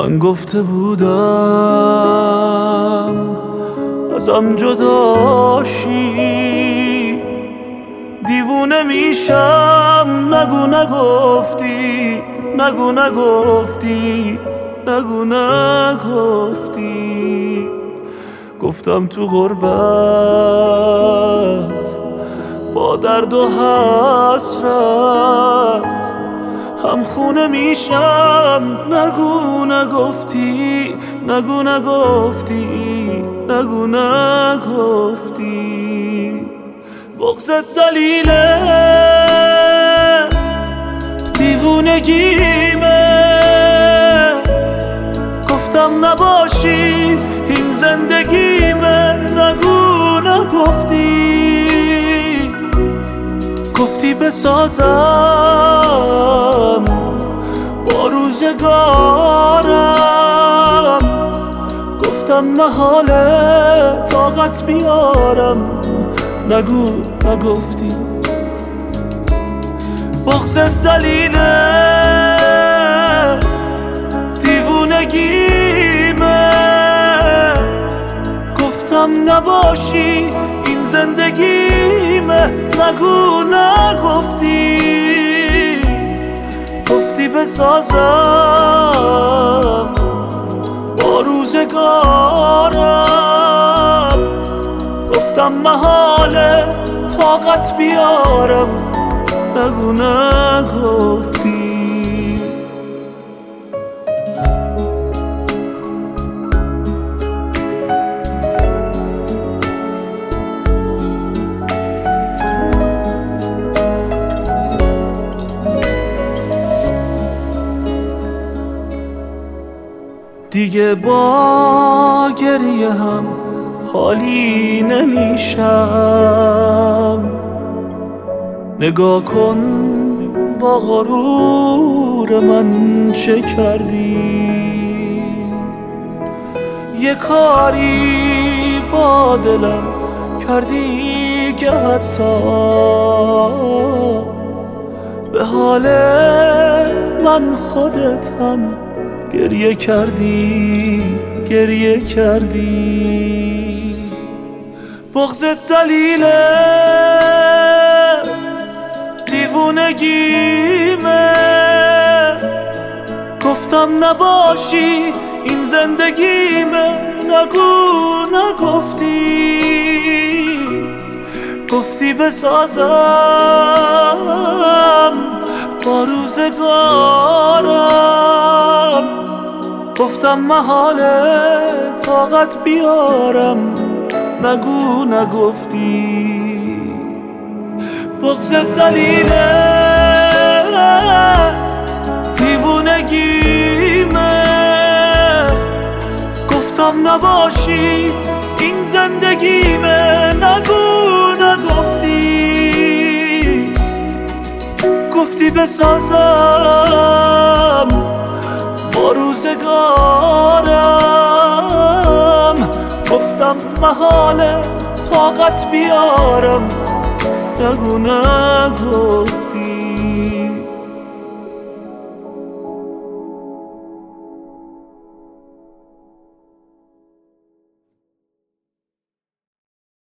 من گفته بودم ازم جداشی، دیوونه میشم. نگو نگفتی، نگو نگفتی، نگو نگفتی. گفتم تو غربت با درد و حسرت هم خونه میشم. نگو نگفتی، نگو نگفتی، نگو نگفتی. بغضت دلیله دیوونگیمه. گفتم نباشی این زندگیمه. نگو نگفتی، گفتی بسازم با روزگارم. گفتم محاله طاقت بیارم. نگو نگفتی. بغضت دلیله دیوونگیمه. گفتم نباشی این زندگیمه. نگو نگفتی، گفتی بسازم با روزگارم. گفتم محاله طاقت بیارم. نگو نگفتی. دیگه با گریه هم خالی نمیشم. نگاه کن با غرور من چه کردی. یه کاری با دلم کردی که حتی به حال من خودت هم گریه کردی، گریه کردی. بغضت دلیله دیوونگیمه. گفتم نباشی این زندگیمه. نگو نگفتی، گفتی بسازم با روزگارم. گفتم محاله طاقت بیارم. نگو نگفتی. بغضت دلیله دیوونگیمه. گفتم نباشی این زندگیمه. نگو نگفتی، گفتی بسازم با روزگارم. گفتم محاله طاقت بیارم. نگو نگفتی.